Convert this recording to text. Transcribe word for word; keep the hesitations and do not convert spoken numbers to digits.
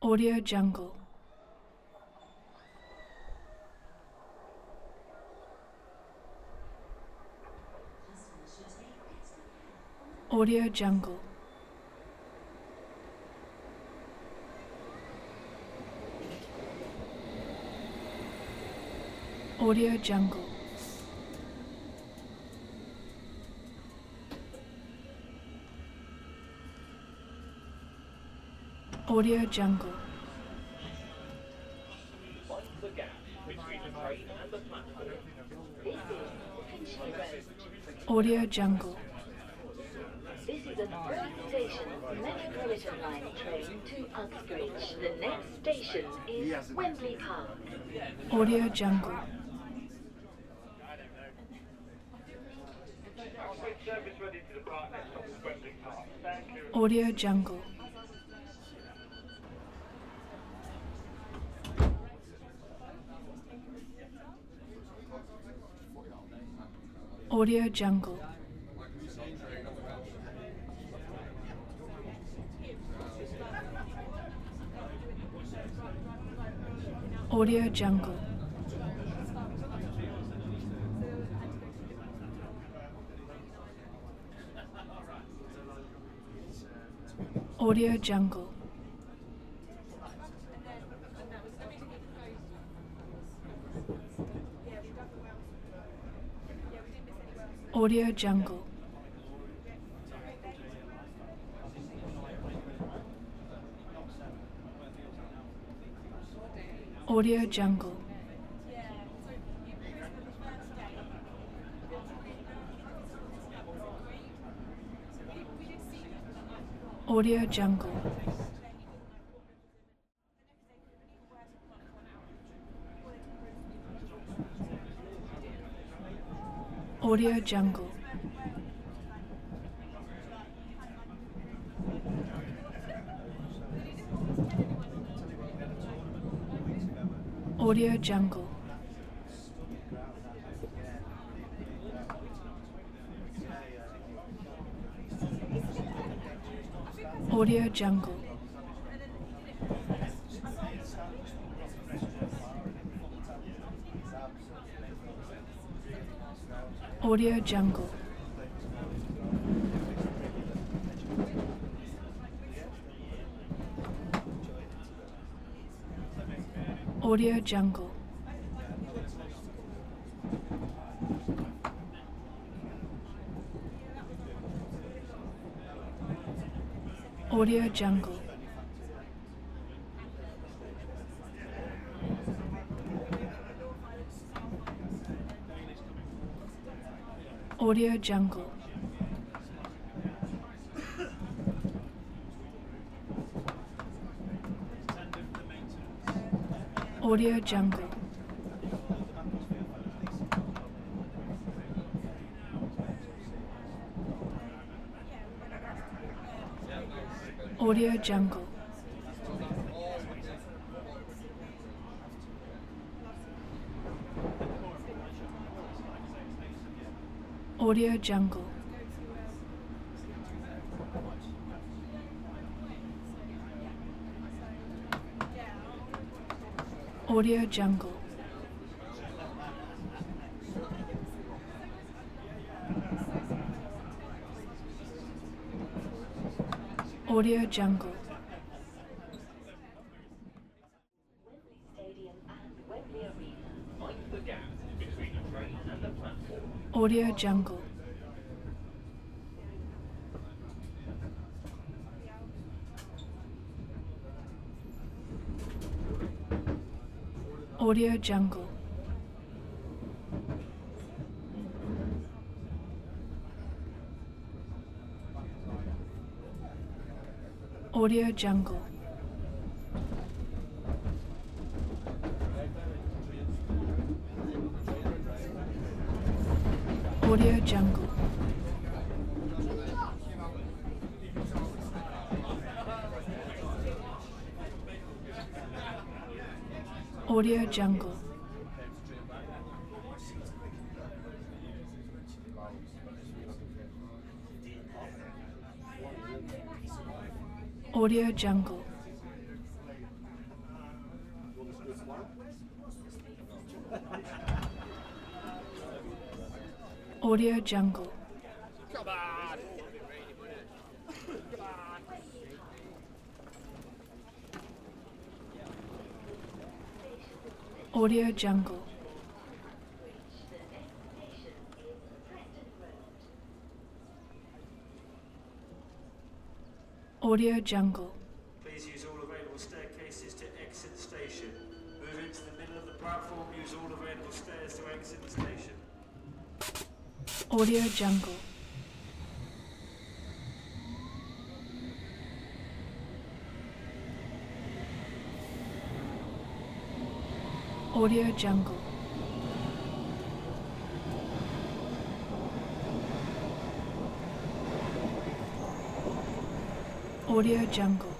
Audio Jungle. Audio Jungle. Audio Jungle. Audio Jungle. Mind the gap between the train and the platform. This is Finchley Road. Audio Jungle. This is a First Station Metropolitan Line train to Uxbridge. The next station is Wembley Park. Audio Jungle. Uxbridge service ready to depart next stop is Wembley Park. Thank you. Audio Jungle. Audio Jungle. Audio Jungle. Audio Jungle. Audio Jungle. Audio Jungle. Audio Jungle. Audio Jungle. Audio Jungle. Audio Jungle. Audio Jungle. Audio Jungle. Audio Jungle. Audio Jungle. Audio Jungle. Audio Jungle. Audio Jungle. Audio Jungle. Audio Jungle. Wembley Stadium and Wembley Arena. Mind the gap between the train and the platform. Audio Jungle. Audio Jungle. Audio Jungle. Audio Jungle. Audio Jungle. Audio Jungle. Audio Jungle. Audio Jungle. Audio Jungle. Please use all available staircases to exit the station. Move into the middle of the platform. Use all available stairs to exit the station. Audio Jungle. Audio Jungle. Audio Jungle.